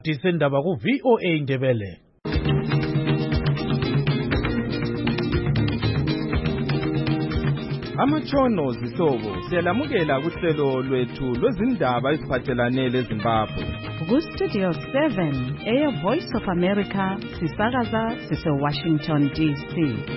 Disendaba ku VOA Ndebele. Amatshono zihlobo siyalamukela kuhlelo lwethu lwezindaba eziphathelane leZimbabwe. Ku Studio 7 Voice of America sisakaza Washington DC.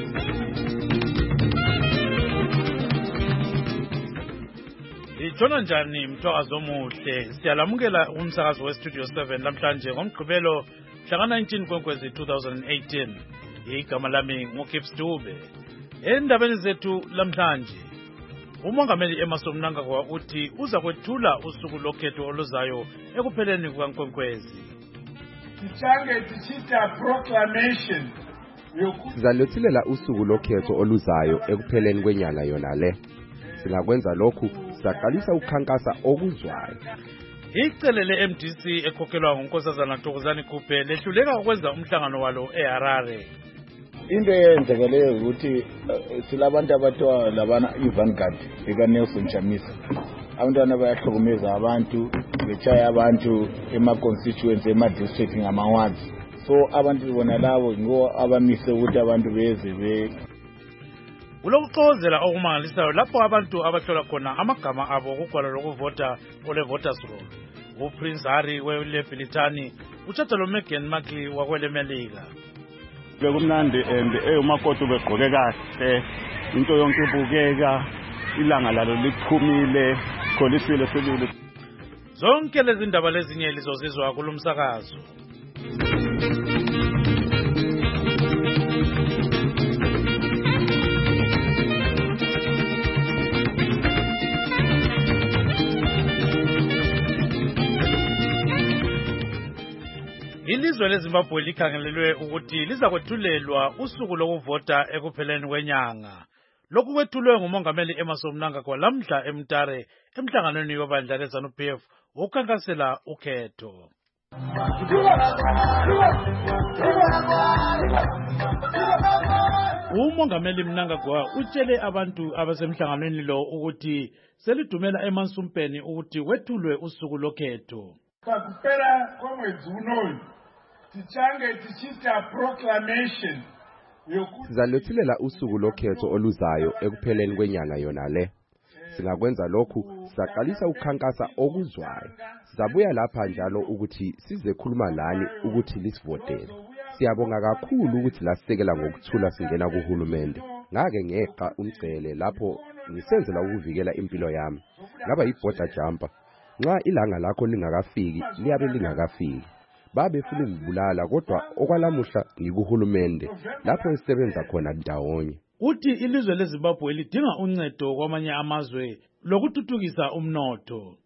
Ijona njani mthwakazo omuhle siyalamukela umsakazo we Studio 7 namhlanje ngomgqibelo mhla 19 Kwekwezi 2018 igama lami nguKips Dube. Endabeni zethu lamhlanje umongameli Emmerson Mnangagwa uthi uza kwethula usuku lokhetho oluzayo ekupheleni kukaNkwenkwezi. Sichange tichita proclamation Sizalothilela usuku lokhetho oluzayo ekupheleni kwenyanga yona le. Singakwenza lokhu saqalisa ukukhankasa okuzwayo. Icele le-MDC ekhokhelwa nguNkosazana Thokozani Kupe lehluleka ukwenza umhlangano walo eHarare. Into eyenzekeleyo ukuthi silabantu abathiwa labana iVanguard bekaNelson Chamisa. Abantwana bayahlukumeza abantu, bechaya abantu ema-constituency, ema-district ngama-wards. So abantu bona labo ngo abamise ukuthi abantu beze Ulokuxozela okumangalisayo lapho abantu abahlola khona amagama abo kugwalo lokuvota ole-voters roll. uPrince Harry weleBrithani utshata loMeghan Markle wakweleMelika. Bekumnandi and umakoti begqoke kahle, into yonke ibukeka, ilanga lalo lichumile, kholisile selule. Zonke lezi ndaba lezinye lizozizwa kulomsakazo. Ilizwe leZimbabwe likhangelelwe ukuthi liza kwethulelwa usuku lokuvota ekupheleni kwenyanga. Lokhu kwethulwe ngumongameli Emmerson Mnangagwa lamhla eMtare emhlanganweni webandla leZANU-PF ukukhankasela ukhetho. Umongameli Mnangagwa utshele abantu abasemhlanganweni lo ukuthi selidumela emansumpeni ukuthi wethulwe usuku lokhetho. Pakupera kwemwedzi unoyu tichange tichita proclamation Sizalothilela usuku lokhetho oluzayo ekupheleni kwenyanga yona le. Singakwenza lokhu saqalisa ukukhankasa okuzwayo. Sizabuya lapha njalo ukuthi sizekhuluma lani ukuthi lisivotele. Siyabonga kakhulu ukuthi lasisekela ngokuthula singena kuhulumende. Ngake ngeqa umcele lapho ngisenzela ukuvikela impilo yami. Ngaba yiborder jumper. Nxa ilanga lakho lingakafiki liyabe lingakafiki. Babe funa ngibulala kodwa okwalamuhla ngikuhulumende lapho esisebenza khona ndawonye. Uthi ilizwe leZimbabwe lidinga uncedo kwamanye amazwe lokuthuthukisa umnotho.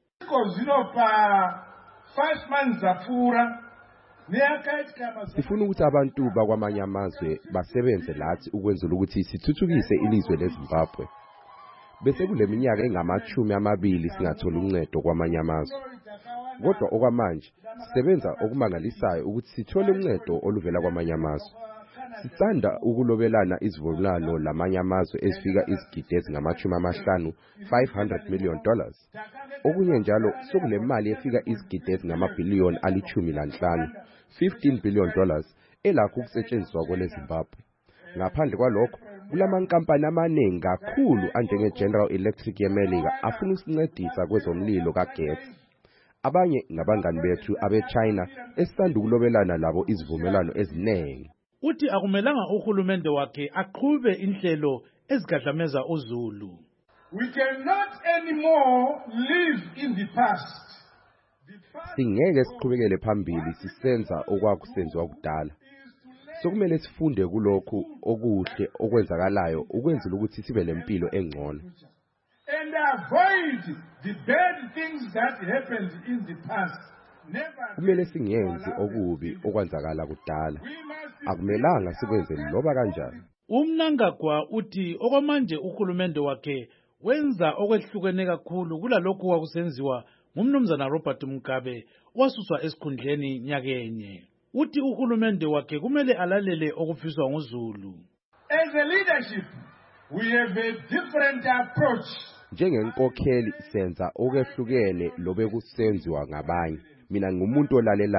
Sifuna ukuthi abantu bakwamanye amazwe basebenze lathi ukwenzela ukuthi sithuthukise ilizwe leZimbabwe. Bese kuleminyaka engama-20 singathola uncedo kwamanye amazwe. Kodwa okwamanje sisebenza okumangalisayo ukuthi sithole uncedo oluvela kwamanye amazwe. Sisanda ukulobelana izivumelwano lamanye amazwe ezifika izigidi ezingama-50, $500 million. Okunye njalo sokunemali efika izigidi ezingama-billion ali-15, $15 billion elakho ukusetshenziswa kweleZimbabwe. Ngaphandle kwalokho kulamankampani amaningi kakhulu anjengeGeneral Electric yeMelika afuna ukusincedisa kwezomlilo kagesi. Abanye ngabangani bethu abeChina esisanda ukulobelana labo izivumelwano eziningi. Uthi akumelanga uhulumende wakhe aqhube inhlelo ezigadlameza uZulu. We cannot anymore live in the past. Singeke siqhubekele phambili sisenza okwakusenziwa kudala. Sokumele sifunde kulokhu okuhle okwenzakalayo ukwenzela ukuthi sibe lempilo engcono. And avoid the bad things that happened in the past. Kumele singenzi okubi okwenzakala kudala. Akumelanga sikwenze loba kanjani. uMnangagwa uthi okwamanje uhulumende wakhe wenza okwehlukene kakhulu kulalokho kwakusenziwa ngumnumzana Robert Mugabe wasuswa esikhundleni nyakenye. Uthi uhulumende wakhe kumele alalele okufiswa nguZulu. As a leadership, we have a different approach. Njengenkokheli senza okwehlukene lobe kusenziwa ngabanye. Mina ngumuntu olalelayo.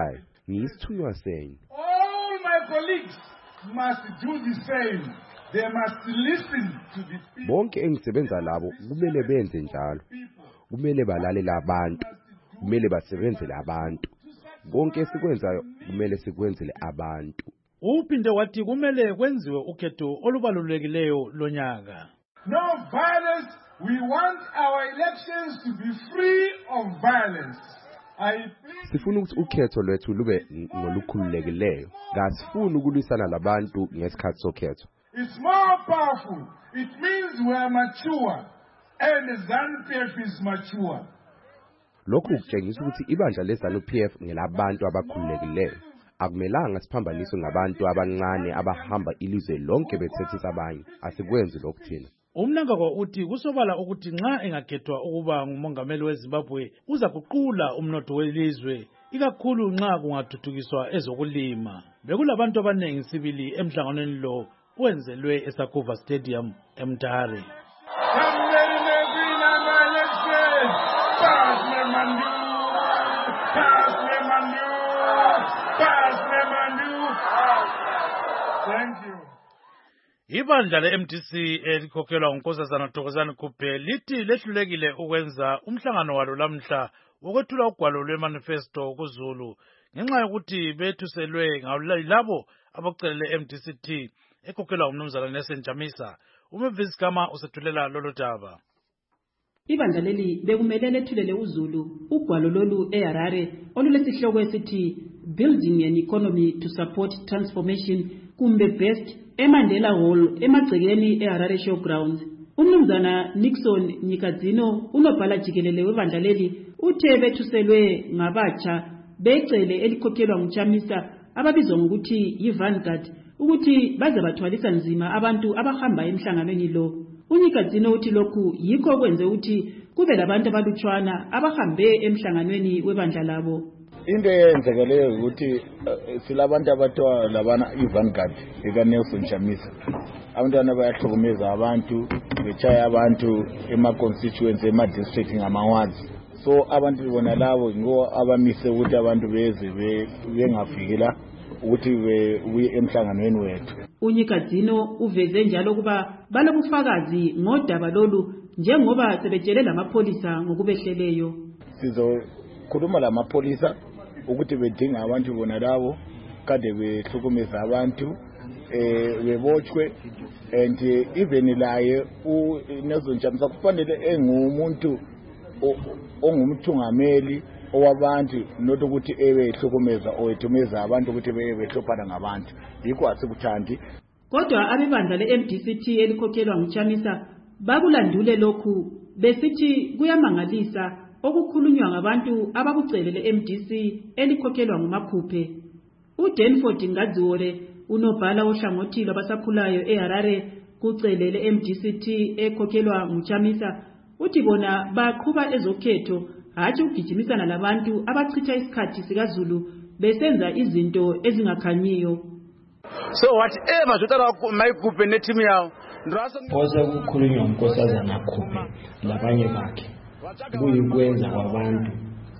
ngiyisithunywa senu. All my colleagues must do the same. They must listen to the people. Bonke engisebenza labo kumele benze njalo. Kumele balalela abantu. Kumele basebenzele abantu. Konke esikwenzayo kumele sikwenzele abantu. Uphinde wathi kumele kwenziwe ukhetho olubalulekileyo lonyaka. No violence. We want our elections to be free of violence. Sifuna ukuthi ukhetho lwethu lube ngolukhululekileyo. Kasifuni ukulwisana labantu ngesikhathi sokhetho. It's more powerful. It means we are mature and ZANU-PF is mature. Lokhu kutshengisa ukuthi ibandla leZANU-PF ngelabantu abakhululekileyo. Akumelanga siphambaniswe ngabantu abancane abahamba ilizwe lonke bethethisa abanye. Asikwenzi lokhu thina. Umnangagwa uthi kusobala ukuthi nxa engakhethwa ukuba ngumongameli weZimbabwe uza kuqula umnotho welizwe ikakhulu nxa kungathuthukiswa ezokulima. Bekulabantu abanengi sibili emhlanganweni lo wenzelwe eSakuva Stadium eMtare. Thank you. Ibandla le-MDC elikhokhelwa nguNkosazana Thokozani Khuphe lithi lehlulekile ukwenza umhlangano walo lamhla wokwethula ugwalo lwemanifesto kuZulu ngenxa yokuthi bethuselwe ngilabo abacelele MDC ekhokhelwa umnumzana Nelson Chamisa. Umevisi Gama usethulela lolu daba. Ibandla leli bekumele lethulele uZulu ugwalo lolu eHarare olulesihloko esithi Building an Economy to Support Transformation kumbe best eMandela Hall emagcekeni eHarare Showgrounds. Umnumzana Nixon Nyikadzino unobhala jikelele webandla leli uthe bethuselwe ngabatsha becele elikhokhelwa nguChamisa ababizwa ngokuthi yiVanguard ukuthi baze bathwalisa nzima abantu abahamba emhlanganweni lo. Unyikadzino uthi lokhu yikho kwenze ukuthi kube labantu abalutshwana abahambe emhlanganweni webandla labo. Into eyenzekeleyo ukuthi silabantu abathiwa labana iVanguard ekaNelson Chamisa. Abantwana bayahlukumeza abantu bechaya abantu ema-constituency ema-district ngama-wards. So abantu bona labo ngo abamise ukuthi abantu beze bengafikela ukuthi uye emhlanganweni wethu. Unyikadzino uveze njalo kuba balobufakazi ngodaba lolu njengoba sebetshele lamapholisa ngokubehleleyo. Sizokhuluma lamapolisa ukuthi bedinga abantu bona labo kade behlukumeza abantu bebotshwe and even laye uNelson Chamisa kufanele engumuntu ongumthungameli owabantu not ukuthi ehlukumeza owethumeza abantu ukuthi behlophana ngabantu. Yikho asikuthandi. Kodwa abebandla leMDC elikhokhelwa nguChamisa bakulandule lokhu besithi kuyamangalisa okukhulunywa ngabantu abakucelele leMDC elikhokhelwa nguMakhuphe. uDenford Ngadziwole unobhala ohlangothi lwabasakhulayo eHarare kucelele leMDC ekhokhelwa nguChamisa uthi bona baqhuba ezokhetho hatshi ugijimisana labantu abachitha isikhathi sikaZulu besenza izinto ezingakhanyiyo. So whatever zotala Makhuphe neteam yawo oza kukhulunywa uNkosazana Khuphe labanye bakhe kuyikwenza kwabantu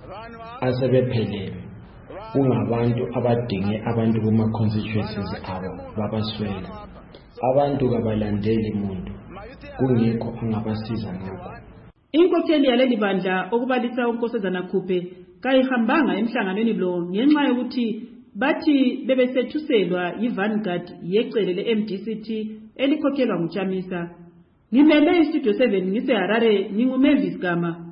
asebephelele kungabantu abadinge abantu kuma constituencies abo babaswela abantu kabalandeli umuntu kungikho angabasiza ngakho. Inkokheli yaleli bandla okubalisa uNkosazana Khuphe kayihambanga emhlanganweni lo ngenxa yokuthi bathi bebesethuselwa yiVanguard yecele leMDC elikhokhelwa nguChamisa. Ngimele iStudio 7 ngiseHarare nginguMavis Gama.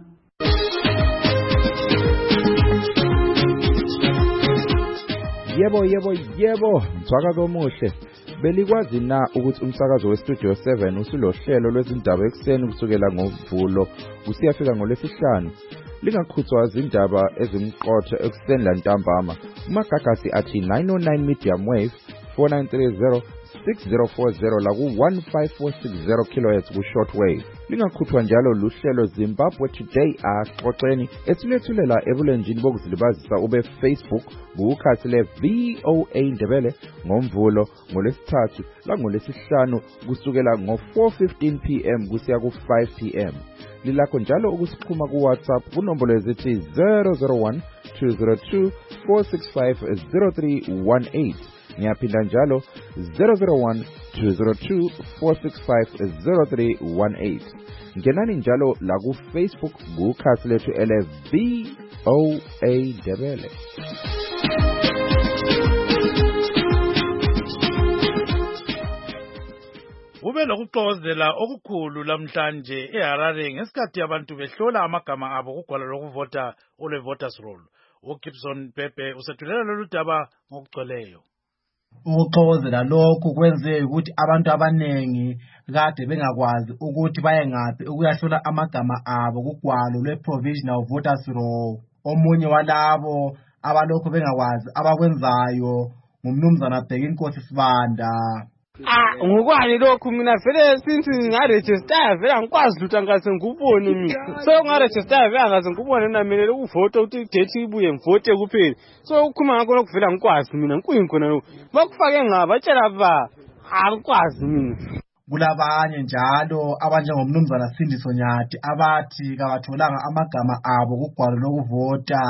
Yebo, mthwaka komuhle. Belikwazi na ukuthi umsakazo weStudio 7 usulohlelo lwezindaba ekseni kusukela ngoVulo kusiyafika ngoLwesihlanu. Lingakhuthwa izindaba ezimqotho ekseni lantambama. Umagagasi athi 909 medium wave 4930 6040 laku-15460 kHz ku-shortwave. Lingakhuthwa njalo luhlelo Zimbabwe Today Axoxeni ethulethulela ebulenjini bokuzilibazisa ube-Facebook ngukhathi le-VOA Ndebele ngoMvulo, ngoLwesithathu langolwesihlanu kusukela ngo-4:15 p.m. kusiya ku-5 p.m. Lilakho njalo ukusixhuma ku-WhatsApp kunombolo ezithi 001 202 465 0318. Ngiyaphinda njalo 001 202 465 0318. Ngenani njalo la ku-Facebook kukhasi lethu ele-VOA Ndebele. Ube lokuxokozela okukhulu lamhlanje eHarare ngesikhathi abantu behlola amagama abo kugwalo lokuvota ole-voters roll. uGibson Pepe usethulela lolu daba ngokugcweleyo. Ukuxokozela lokhu kwenze ukuthi abantu abanengi kade bengakwazi ukuthi baye ngaphi ukuyahlola amagama abo kugwalo lwe-provisional voters roll. Omunye walabo abalokhu bengakwazi abakwenzayo ngumnumzana Bhekinkosi Sibanda. Ngokwani lokhu mina vele since ngaregister vele angikwazi lutho angase ngubone mina. So ngaregister vele angase ngubone namelele ukuvota ukuthi date ibuye ngivote kuphela. So ukukhuluma ngakho lokuvela angikwazi mina nkuyinkhona lokho. Bakufake ngabatshela ba angikwazi mina. Kulabanye njalo abanjengomnumzana Sindiso Nyati abathi kabatholanga amagama abo kugwalo lokuvota.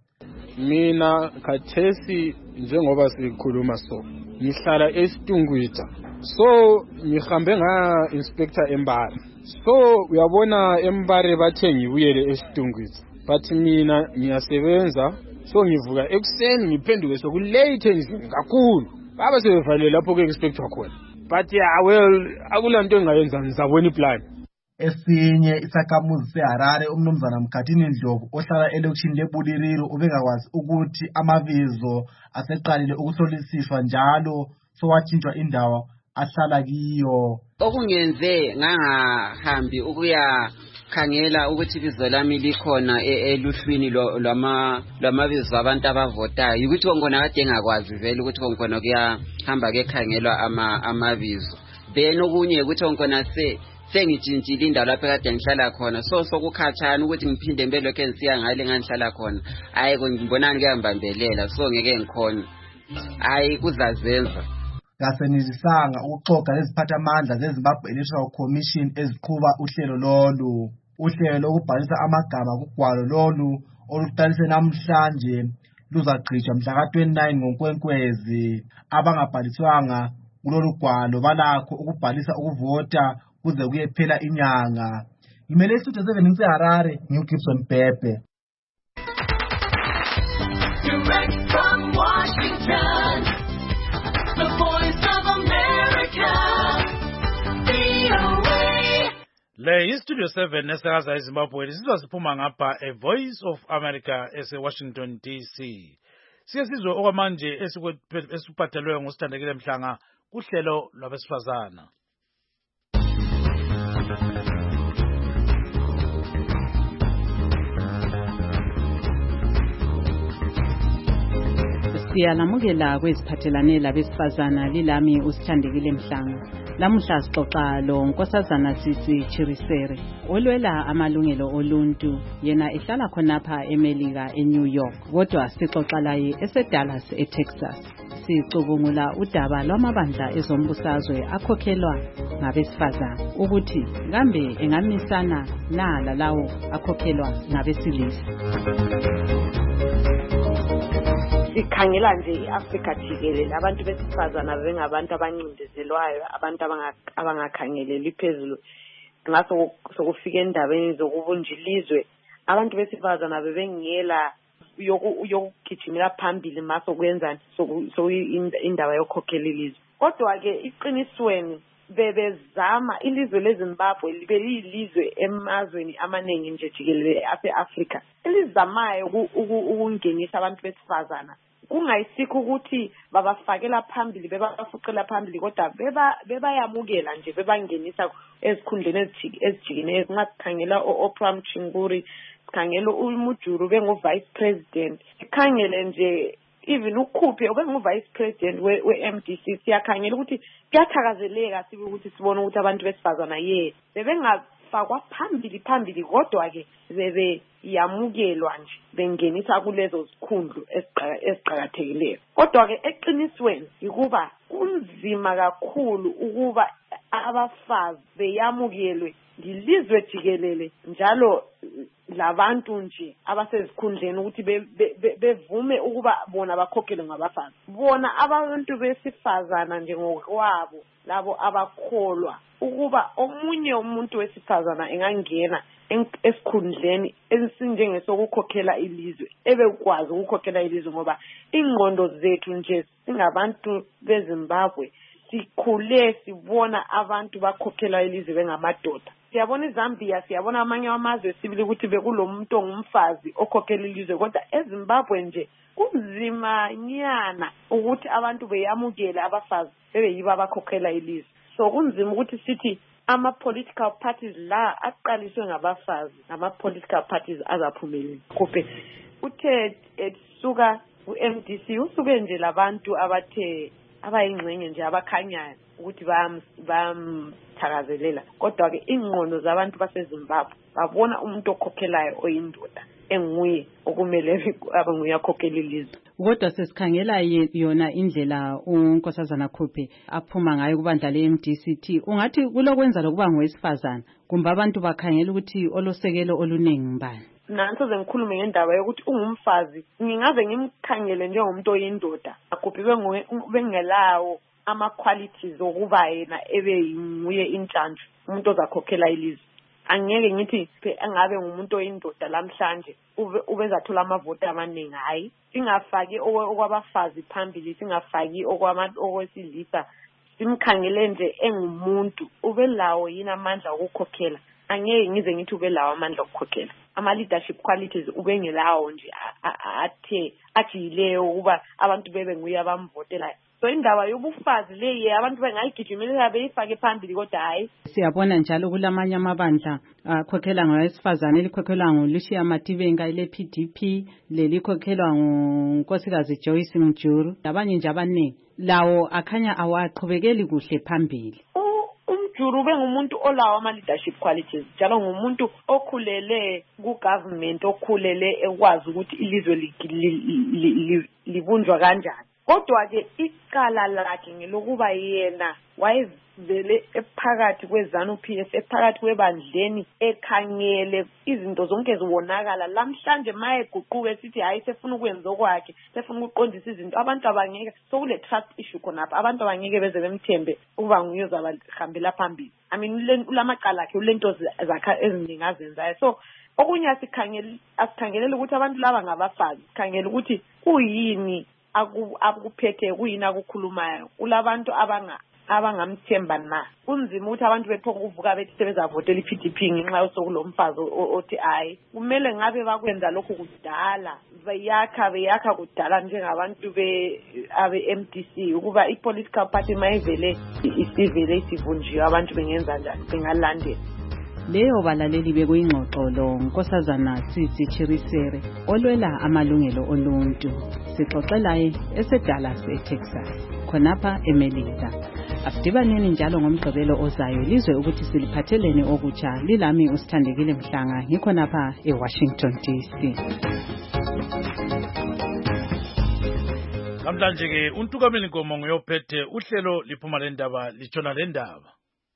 Mina khathesi njengoba sikhuluma so ngihlala eStungwita, so ngihambe nga inspector eMbare. So uyabona eMbare bathe ngibuyele eStungwita, but mina ngiyasebenza, so ngivuka ekuseni ngiphenduke sokulate endlini kakhulu. Baba sebevalele lapho ke inspector khona, but well akulanto engayenza, ngizabona iplan. Esinye isakhamuzi seHarare umnumzana Mkhathini Ndlovu ohlala elokishini leBuliriro ubengakwazi ukuthi amabizo aseqalile ukuhlolisiswa njalo sowatshintshwa indawo ahlala kiyo. Okungenze ngangahambi ukuyakhangela ukuthi ibizo lami likhona eluhlwini lwamabizo abantu abavotayo ukuthi ngona kade ngakwazi vele ukuthi ngona kuyahamba kekhangelwa amabizo. Then okunye ukuthi ngona sengitshintshile indawo lapho kade ngihlala khona, so sokukhathana ukuthi ngiphinde mbelokho engisiya ngale ngangihlala khona. Hayi ngibonani kuyambambelela, so ngeke ngikhona. Hayi kuzazenza. Kasenisanga ukuxoxa leziphathamandla zeZimbabwe Electoral Commission eziqhuba uhlelo lolu. Uhlelo lokubhalisa amagama kugwalo lolu oluqalise namhlanje luzagqitshwa mhla ka-29 ngoNkwenkwezi. Abangabhaliswanga kulolu gwalo balakho ukubhalisa ukuvota kuze kuyephela inyanga. Ngimele iStudio 7 ngiseHarare, ngiuGibson Pepe. Direct from Washington, the Voice of America, VOA. Le iStudio 7 esakaza eZimbabwe sizasiphuma ngapha eVoice of America eseWashington DC. Siyesizwe okwamanje esiphathelwe ngusithandekile Mhlanga kuhlelo lwabesifazana. Siyalamukela kweziphathelane labesifazana lilami usithandekile Mhlanga. Lamuhla sixoxa lo Nkosazana Sisi Chirisere olwela amalungelo oluntu, yena ehlala khonapha eMelika eNew York, kodwa sixoxa laye eseDallas eTexas. Sicubungula udaba lwamabandla ezombusazwe akhokhelwa ngabesifazana ukuthi kambe engamisana nalawo akhokhelwa ngabesilisa. Sikhangela nje iAfrika jikelele abantu besifazana bengabantu abancindezelwayo, abantu abangakhangeleli phezulu. Ngaso sokufika endabeni zokubunjilizwe, abantu besifazana bebengiyela yokugijimela phambili maso kwenzani indaba yokukhokhela ilizwe. Kodwa ke iqinisweni bebezama ilizwe leZimbabwe libe liyilizwe emazweni amaningi nje jikelele ase-Afrika elizamayo ukungenisa abantu besifazana. Kungayisikho ukuthi babafakela phambili bebafuqela phambili, kodwa bebayamukela nje bebangenisa ezikhundleni ezijikineyo. Singakhangela Oprah Mchinguri, sikhangela uMujuru bengu vice president, sikhangele nje even ukhuphe obengu-vice president we-MDC siyakhangela ukuthi kuyathakazeleka sibe ukuthi sibone ukuthi abantu besifazana bebengafakwa phambili kodwa-ke bebeyamukelwa nje bengenisa kulezo zikhundlu eziqakathekileyo. Kodwa-ke eqinisweni yikuba kunzima kakhulu ukuba abafazi beyamukelwe ngilizwe jikelele njalo labantu nje abasezikhundleni ukuthi bevume ukuba bona bakhokhelwe ngabafazi. Bona abantu besifazana njengokwabo labo abakholwa ukuba omunye umuntu wesifazana engangena esikhundleni esinjengesokukhokhela ilizwe ebekwazi ukukhokhela ilizwe ngoba ingqondo zethu nje singabantu beZimbabwe sikhule sibona abantu bakhokhela ilizwe bengamadoda. Siyabona iZambia, siyabona amanye amazwe sibili ukuthi bekulomuntu ongumfazi okhokhela ilizwe kodwa eZimbabwe nje kunzima nyana ukuthi abantu beyamukele abafazi bebeyiba abakhokhela ilizwe. So kunzima ukuthi sithi ama-political parties la aqaliswe ngabafazi ama-political parties azaphumeleli. Kuphe uthe suka u-MDC usuke nje labantu abayingxenye nje abakhanyayo ukuthi bamthakazelela kodwa-ke ingqondo zabantu baseZimbabwe babona umuntu okhokhelayo oyindoda enguye okumele abe nguye akhokhela ilizwe. Kodwa sesikhangela yona indlela uNkosazana Khuphe aphuma ngayo kubandla le-MDC ungathi kulokwenza lokuba ngowesifazana kumbe abantu bakhangela ukuthi olosekelo oluningi ngibani? Nansoze ngikhulume ngendaba yokuthi ungumfazi ngingaze ngimkhangele njengomuntu oyindoda Khuphe bengelawo ama-qualities okuba yena ebeyinguye intshantshi umuntu ozakhokhela ilizwe. Angeke ngithi angabe ngumuntu oyindoda lamhlanje ubezathola amavoti amaningi. Hayi, singafaki okwabafazi phambili, singafaki okwesilisa, simkhangele nje engumuntu ubelawo yini amandla okukhokhela. Angeke ngize ngithi ubelawo amandla okukhokhela. Ama-leadership qualities ubengelawo nje ajiyileyo ukuba abantu bebe nguye abamvotelayo. So indaba yobufazi leyi abantu bengayigijimelela beyifake phambili kodwa hayi. Siyabona njalo kulamanye amabandla akhokhela ngowesifazane elikhokhelwa nguLucia Mativenga le-PDP lelikhokhelwa nguNkosikazi Joyce Mjuru labanye nje abaningi lawo akhanya awaqhubekeli kuhle phambili. Mjuru bengumuntu olawo ama-leadership qualities njalo ngumuntu okhulele ku-government okhulele ekwazi ukuthi ilizwe libunjwa kanjani. Kodwa-ke icala lakhe ngelokuba yena wayevele ephakathi kweZANU-PF ephakathi kwebandleni ekhangele izinto zonke zibonakala lamhlanje mayeguquke esithi hayi sefuna ukwenza okwakhe sefuna ukuqondisa izinto abantu abangeke sokule trust issue khonapha abantu abangeke beze bemthembe ukuba nguye ozabahambela phambili. I mean ulamacala akhe ulento zakhe eziningi azenzayo. So okunye asikhangelele ukuthi abantu laba ngabafazi sikhangele ukuthi kuyini akuphethe kuyini akukhulumayo kulabantu abangamthemba na. Kunzima ukuthi abantu bephonga ukuvuka bethi sebezavotela iPDP ngenxa yosokulomfazi othi hayi kumele ngabe bakwenza lokho kudala beyakha kudala njengabantu abe-MDC ukuba i-political party mayivele isivele isivunjiwe abantu bengenza njani bengalandela. Leyo balaleli bekuyingxoxo lo Nkosazana Tsitsi Chirisere olwela amalungelo oluntu sixoxelaye eseDallas eTexas khonapha eMelika. Asidibaneni njalo ngomgqibelo ozayo lizwe ukuthi siliphathelene okutsha lilami uSithandekile Mhlanga ngikhonapha eWashington DC. Namhlanje ke uNtukameli Nkomo nguyophethe uhlelo liphuma lendaba litshona lendaba.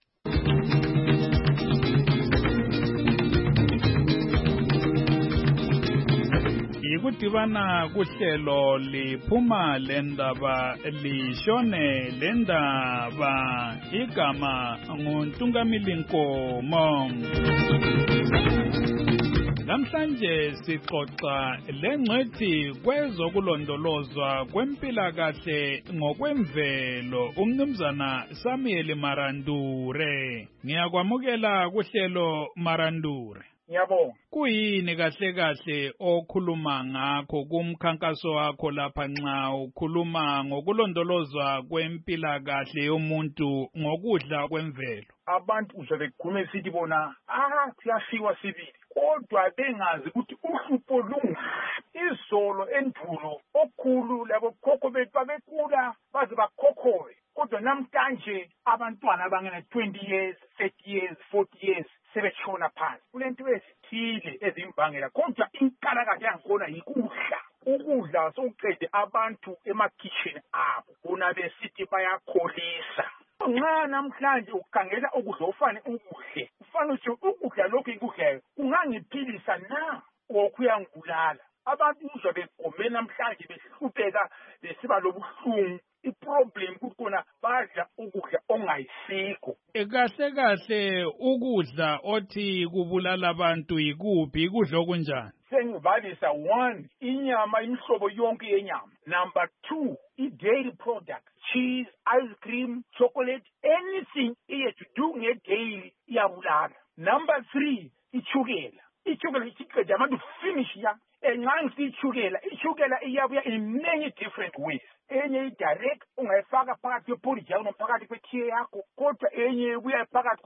Ikudibana kuhlelo liphuma lendaba lishone lendaba igama nguNtukameli Nkomo. Namhlanje sixoxa lengcwethi kwezokulondolozwa kwempilakahle ngokwemvelo uMnumzana Samuel Marandure. Ngiyakwamukela kuhlelo Marandure. Ngiyabonga. Kuyini kahle okhuluma ngakho kumkhankaso wakho lapha nxa ukhuluma ngokulondolozwa kwempilakahle yomuntu ngokudla kwemvelo? Abantu uzobe kukhulume sithi bona kuyafikwa sibili kodwa bengazi ukuthi uhlupho lungaphi. Izolo endulo okhulu labo khokho bethu babekula baze bakhokhowe, kodwa namhlanje abantwana abangena 20 years, 30 years, 40 years sebetshona phansi. Kulento ezithile ezimbangela, kodwa inkalakahla yangikhona ukudla sokuqede abantu emakhitchen abo bona besithi bayakholisa. Nxa namhlanje ukhangela ukudla ufane ukudle, ufane ukuthi ukudla lokhu ikudlayo kungangiphilisa na okuyangibulala. Abantu uzwa begome namhlanje behlupheka besiba lobuhlungu. Iproblem kukhona badla ukudla ongayisikho. Kahle kahle ukudla othi kubulala abantu yikuphi, ikudla okunjani? Sengibalisa 1, inyama imhlobo yonke yenyama. Number 2, i-dairy products, cheese, ice cream, chocolate, anything iye to do nge-dairy iyabulala. Number 3, ichukela. Ichukela ichiqeda abantu finish ya. Nxa ngisichukela, ichukela iyabuya in many different ways. Enye i-direct ungayifaka phakathi kweporridge yakho phakathi kwetiye yakho, kodwa enye ibuya phakathi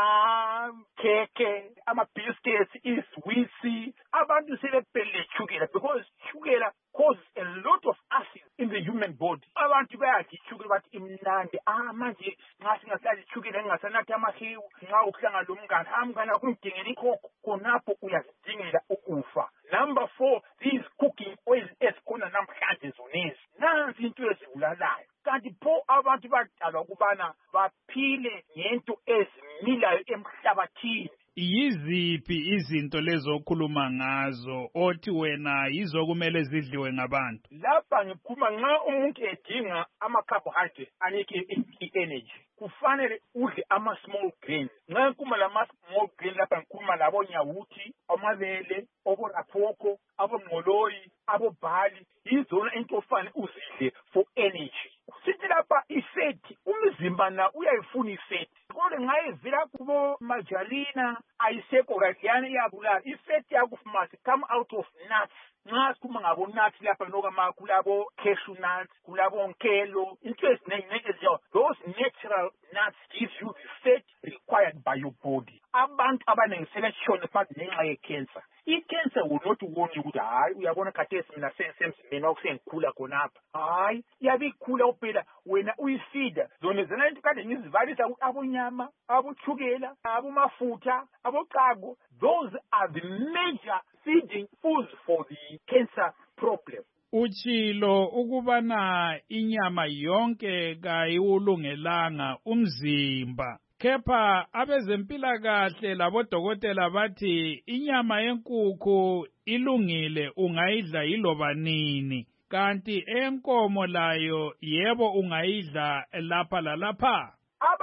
kwamakhekhe, ama-biscuits, iswisi. Abantu sebephelele chukela because chukela causes a lot of acid in the human body. Abantu bayadla ichukela bathi imnandi. Manje nxa singahlali ichukela ngingasanathi amahewu, nxa ukuhlangana lomngane, mngane akungidingela ikhokho, khonapho uyazidingela ukufa. Number 4, these cooking oils ezikhona namhlanje zonezi. Nansi into ezibulalayo. Kanti pho abantu badalwa ukubana baphile ngento ezimilayo emhlabathini. Yiziphi izinto lezo okhuluma ngazo othi wena yizo kumele zidliwe ngabantu? Lapha ngikhuluma nxa umuntu edinga ama-carbohydrates anike i-energy, kufanele udle ama-small grains. Nxa ngikhuluma lama-small grains lapha ngikhuluma labonyawuthi, amabele, oboraphoko, abongqoloyi, abobhali. Yizona into ofane uzidle for energy. Sithi lapha ifethi, umzimba na uyayifuna ifethi. Kodwa nxa ivela kubo margarine ayisekho right yana iyabulala. Ifethi yakufumasi come out of nuts. Nxa sikhuluma ngabo nuts lapha nokama kulabo cashew nuts, kulabo nkelo, into eziningi eziyo. Those natural nuts give you the fat required by your body. Abantu abaningi sebetshona phansi ngenxa ye-cancer. I-cancer will not warn you ukuthi hayi uyabona khathesi mina semzimbeni wakusengikhula khonapha. Hayi iyabe ikhula uphela wena uyifida. Zona zena into kade ngizivalisa ukuthi abonyama, abochukela, abomafutha, abochago, those are the major feeding foods for the cancer problem. Uchilo ukubana inyama yonke kayiwulungelanga umzimba. Kepha abezempilakahle labodokotela bathi inyama yenkukhu ilungile ungayidla yiloba nini, kanti enkomo layo yebo ungayidla lapha lalapha.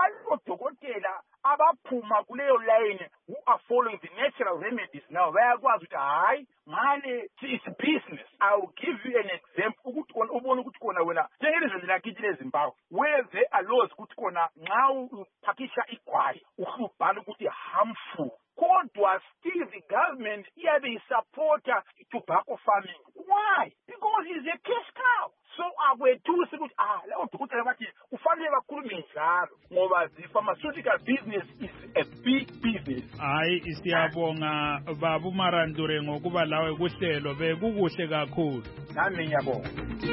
Abodokotela abaphuma kuleyo line who are following the natural remedies now bayakwazi ukuthi hayi ngale it's business. I will give you an example ukuthi ubone ukuthi kona wena njengelizwe lakithi leZimbabwe where there are laws ukuthi kona nxa uphakisha igwayi uhlubhala ukuthi harmful, kodwa still the government iyabe isupporta tobacco farming. Why? Because it's a cash cow. So akwethusi ukuthi lawo dokotela bathi kufanele bakhulume njalo ngoba the pharmaceutical business is a big business. Hayi siyabonga baba uMarandure ngokuba lawe kuhlelo bekukuhle kakhulu. Nami ngiyabonga.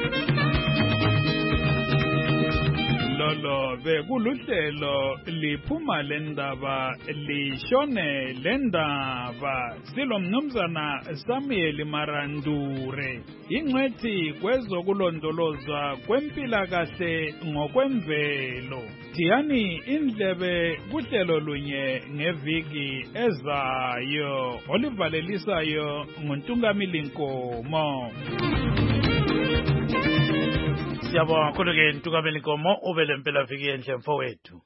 Lolo bekuluhlelo liphuma lendaba lishone lendaba silomnumzana Samuel Marandure ingcwethi kwezokulondolozwa kwempilakahle ngokwemvelo. Tiyani indlebe kuhlelo lunye ngeviki ezayo olivalelisayo nguNtungamili Nkomo. Siyabonga kakhulu-ke Ntungamili Nkomo ubele mpelaviki enhle mfowethu.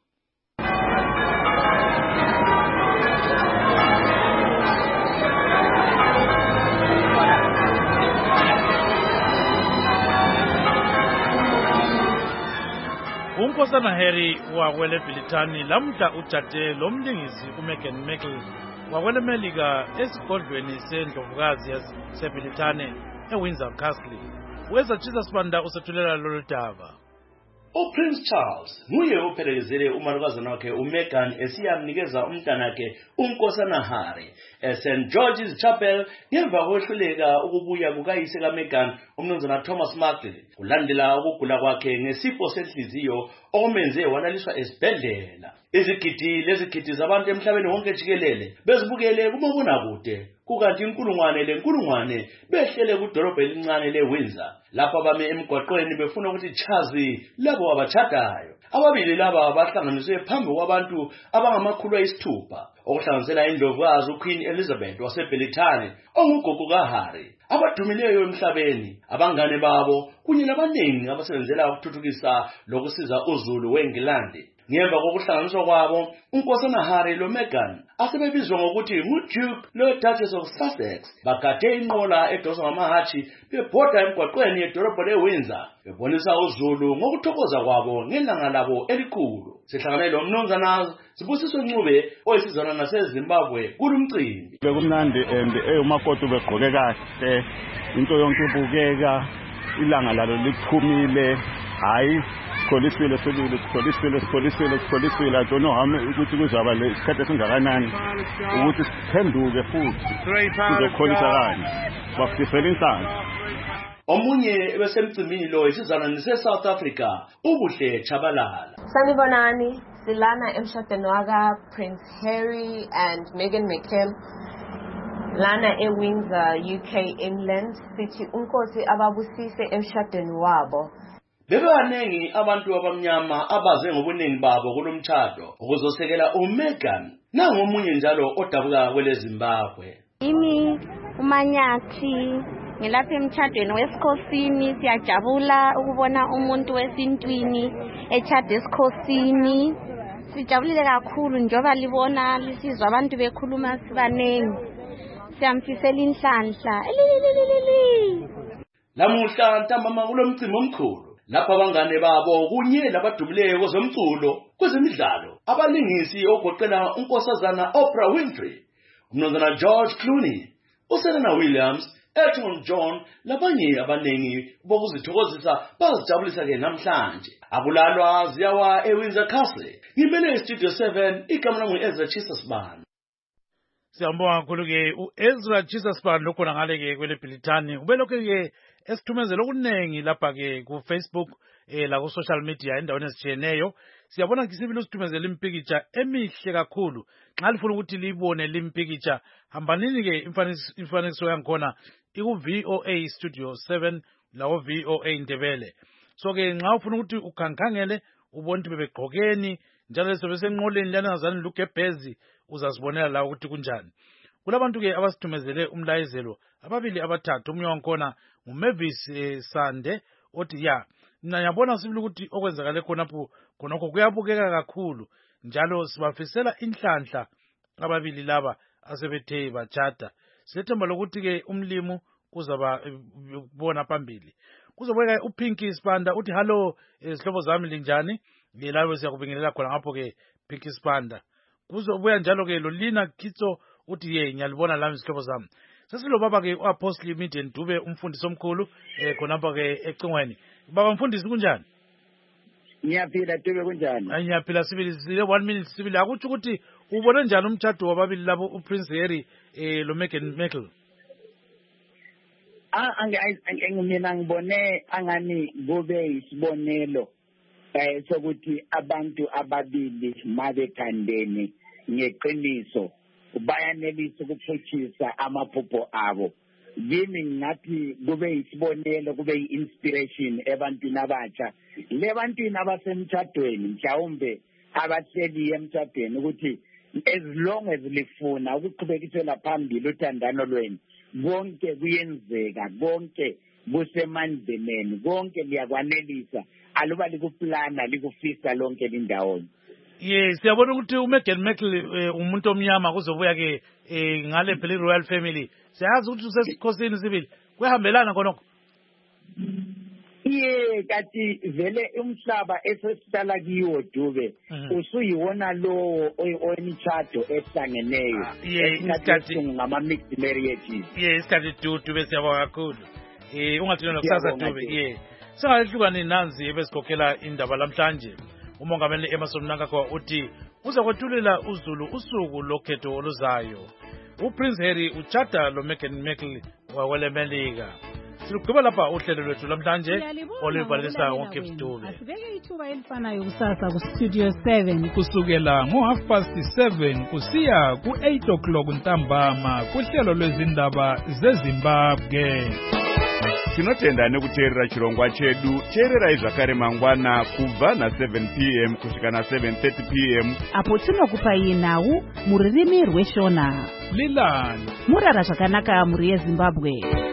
uNkosana Harry wakwele Bhilithani lamhla utate lomlingisi uMeghan Markle wakwele Melika esigodlweni sendlovukazi yaseBhilithani eWindsor Castle. Weza Jesus Banda usethulela lolu daba. uPrince Charles nguye ophelekezele umalukazana wakhe uMeghan esiyamnikeza umntanakhe uNkosana Harry eSt George's Chapel ngemva kwehluleka ukubuya kukayise kaMeghan umnumzana Thomas Markle kulandela ukugula kwakhe ngesifo senhliziyo okumenze walaliswa esibhedlela. Izigidi lezigidi zabantu emhlabeni wonke jikelele bezibukele kumabonakude kukanti inkulungwane behlele kudolobha elincane leWindsor lapho bame emgwaqweni befuna ukuthi chazi labo abachadayo. Ababili laba bahlanganiswe phambi kwabantu abangamakhulu ayisithupha okuhlanganisela indlovukazi uQueen Elizabeth waseBrithani ongugogo kaHarry, abadumileyo emhlabeni, abangane babo kunye nabaningi abasebenzela ukuthuthukisa lokusiza uZulu weNgilandi. Ngemva kokuhlanganiswa kwabo, uNkosana Harry loMeghan asebebizwa ngokuthi nguDuke loDuchess of Sussex bagade inqola edoswa ngamahatshi bebhoda emgwaqweni edolobha leWindsor bebonisa uZulu ngokuthokoza kwabo ngelanga labo elikhulu. Sihlangane lo mnumzana Sibusiso Ncube oyisizwana naseZimbabwe kulumcimbi. Bekumnandi umakoti begqoke kahle, into yonke ibukeka, ilanga lalo liphumile, hayi kholisile I don't know ukuthi kuzaba lesikhathi esingakanani ukuthi siphenduke futhi sizokholisa kanye bafisela inhlanhla. Omunye besemcimbini lo isizwana nese-South Africa ubuhle Chabalala. Sanibonani, silana emshadweni waka Prince Harry and Meghan Markle lana eWindsor, UK, England. Sithi unkosi ababusise emshadweni wabo. Bebanengi abantu abamnyama abaze ngobuningi babo kulomtshado ukuzosekela uMeghan nangomunye njalo odabuka kwele Zimbabwe. Imi uManyathi ngilapha emtshadweni wesikhosini, siyajabula ukubona umuntu wesintwini etshada esikhosini. Sijabulile kakhulu njoba libona lisizwa abantu bekhuluma sibanengi. Siyamfisela inhlanhla. Lamuhla ntambama kulomcimbi omkhulu lapha abangane babo kunye labadumileyo kwezomculo kwezemidlalo abalingisi ogoqela unkosazana Oprah Winfrey, umnumzana George Clooney, uSerena Williams, Elton John labanye abanengi bokuzithokozisa bazijabulisa ke namhlanje. Akulalwa ziyawa eWindsor Castle. Ngibele eStudio 7 igama lami Ezra Chisasban. Siyambonga kakhulu ke uEzra Chisasban lokhona ngale ke kwele Britani. Ubelokhe ke esithumezela okunengi lapha ke ku Facebook la ku social media endaweni ezitshiyeneyo. Siyabona kisibili usithumezela impikitsha emihle kakhulu. Nxa lifuna ukuthi libone limpikitsha hambanini ke imfanekiso yankhona iku VOA Studio 7 lawo VOA Ndebele. So ke nxa ufuna ukuthi ukhankhangele ubone ukuthi bebegqokeni njalo leso besenqoleni lana ngazani lugebhezi uzasibonela la ukuthi kunjani. Kulabantu ke abasithumezele umlayezelo ababili abathathu. Omunye wankhona uMavis Sande othi ya mina ngiyabona sibili ukuthi okwenzakale khonapho kuyabukeka kakhulu njalo sibafisela inhlanhla ababili laba asebethe bachata. Sithemba lokuthi ke umlimu uzaba bona phambili. Kuzobeka uPinky Spanda uthi hello sihlobo zami linjani? Ngelawe siyakubingelela khona ngapho ke Pinky Spanda. Kuzobuya njalo ke lo Lina Kitso uthi ye ngiyalibona lami sihlobo zami. Sesilo baba ke uApostle Midian Dube umfundisi omkhulu khonapha ke ecingweni. Baba mfundisi kunjani? Ngiyaphila Dube kunjani? Ngiyaphila sibili 1 minute sibili akuthi ukuthi ubone njani umthatho wababili labo uPrince Harry lo Meghan Markle? Mina ngibone angani kube isibonelo sokuthi abantu ababili mabethandene ngeqiniso bayanelisa ukuphutshisa amaphupho abo. Yimi ngathi kube isibonelo, kube i-inspiration ebantwini abatsha lebantwini abasemtshadweni mhlawumbe abahleli emtshadweni ukuthi as long as lifuna ukuqhubekisela phambili uthandano lwenu konke kuyenzeka, konke kusemandleni, konke liyakwanelisa aluba likuplana likufisa lonke lindawonye. Yes, siyabona ukuthi uMeghan Markle umuntu omnyama kuzobuya ke ngale phela royal family. Siyazi ukuthi usesikhosini sibili. Kuyahambelana khonokho. Kati vele umhlaba esesihlala kiwo Dube usuyiwona lo oyimtshado ehlangeneyo. Isikhathi ngama mixed marriages. Isikhathi Dube siyabonga kakhulu. Ungathina nokusasa Dube. Singahlukani nanzi ebesikhokhela indaba lamhlanje. Umongameli Emmerson Mnangagwa uthi uza kwethulela uZulu usuku lokhetho oluzayo. uPrince Harry uchata lo Meghan Markle wawelemelika. Silugqiba lapha uhlelo lwethu lamhlanje olubhalisa uGibbs Dube. Asibeke ithuba elifanayo kusasa ku Studio 7 kusukela ngo7:30 kusiya ku8 ntambama kuhlelo lwezindaba zeZimbabwe. Tinotenda nekuteerera chirongwa chedu. Teerera zvakare mangwana kubva na7 p.m. kusvika na7:30 p.m. apo tinokupai nhau mururimi rweshona. Lilani murara zvakanaka muri yeZimbabwe.